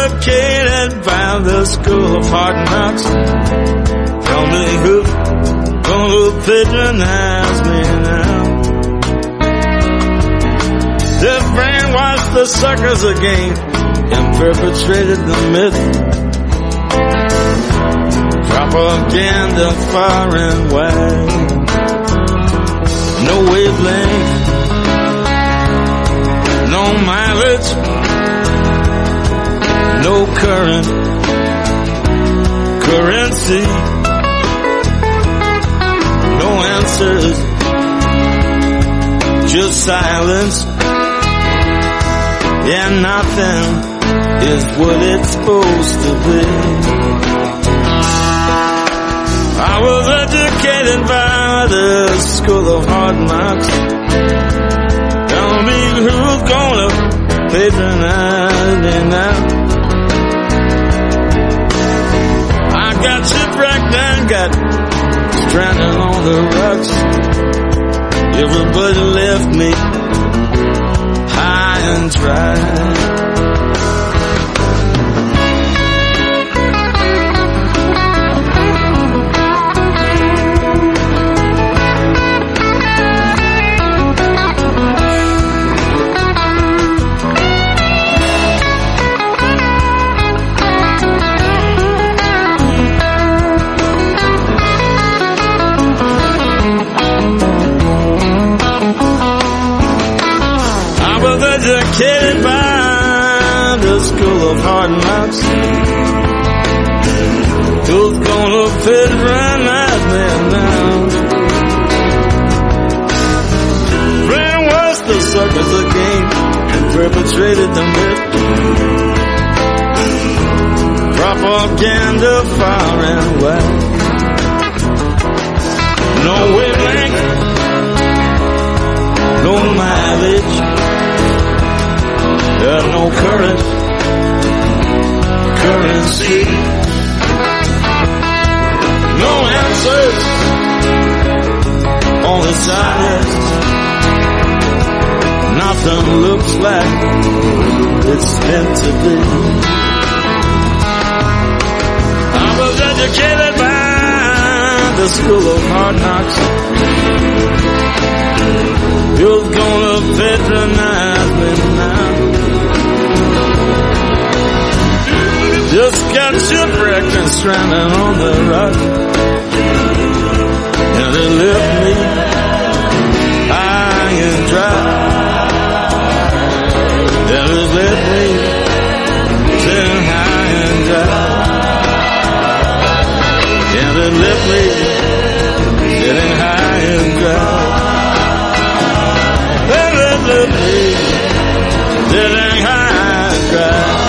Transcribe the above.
educated by the school of hard knocks. Tell me who's gonna patronize me now? They brainwashed the suckers again and perpetrated the myth. Propaganda far and wide. No wavelength, no mileage, no currency, no answers, just silence. Yeah, nothing is what it's supposed to be. I was educated by the school of hard knocks. Tell me who's gonna patronize me now? I got shipwrecked and got stranded on the rocks. Everybody left me high and dry. Educated by the school of hard knocks. Who's gonna patronize me now? Brainwashed the suckers again and perpetrated the myth. Propaganda far and wide. No wavelength, no mileage, no currency, no answers, only silence. Nothing looks like it's meant to be. I was educated by the school of hard knocks. You're gonna patronize me now? Just got shipwrecked and stranded on the rock, and they left me high and dry. And they left me sitting high and dry. And they left me sitting high and dry. And they left me sitting high and dry.